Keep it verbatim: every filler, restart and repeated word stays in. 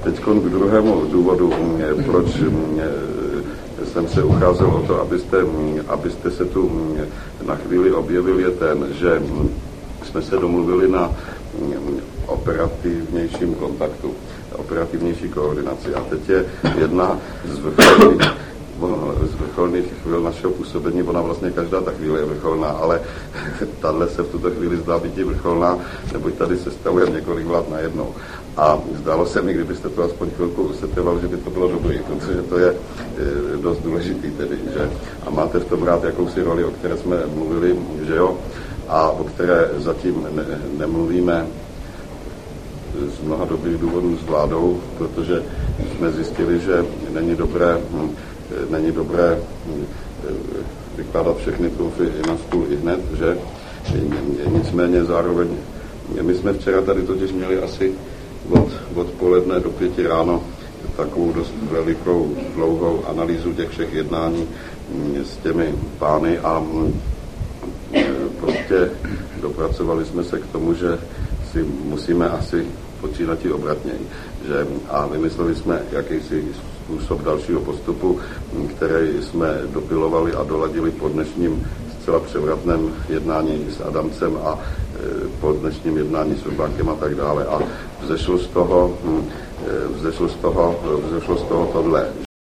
teď k druhému důvodu, proč jsem se ucházel o to, abyste, abyste se tu na chvíli objevil, je ten, že jsme se domluvili na operativnějším kontaktu, operativnější koordinaci. A teď je jedna z vrcholných, z vrcholných chvíl našeho působení, ona vlastně každá ta chvíle je vrcholná, ale tahle se v tuto chvíli zdá být i vrcholná, neboť tady se stavuje několik vlád najednou. A zdálo se mi, kdybyste to aspoň chvilku vysvětloval, že by to bylo dobrý, protože to je e, dost důležitý tedy, že? A máte v tom rád jakousi roli, o které jsme mluvili, že jo? A o které zatím ne, nemluvíme z mnoha dobrých důvodů s vládou, protože jsme zjistili, že není dobré, není dobré vykládat všechny trumfy na stůl i hned, že? Nicméně zároveň, my jsme včera tady totiž měli asi od, od poledne do pěti ráno takovou dost velikou, dlouhou analýzu těch všech jednání s těmi pány a prostě dopracovali jsme se k tomu, že si musíme asi počínat i obratněji. Že, a vymysleli jsme jakýsi způsob dalšího postupu, který jsme dopilovali a doladili po dnešním zcela převratném jednání s Adamcem a e, po dnešním jednání s Urbánkem a tak dále. A vzešlo z toho, vzešlo z toho, vzešlo z toho tohle.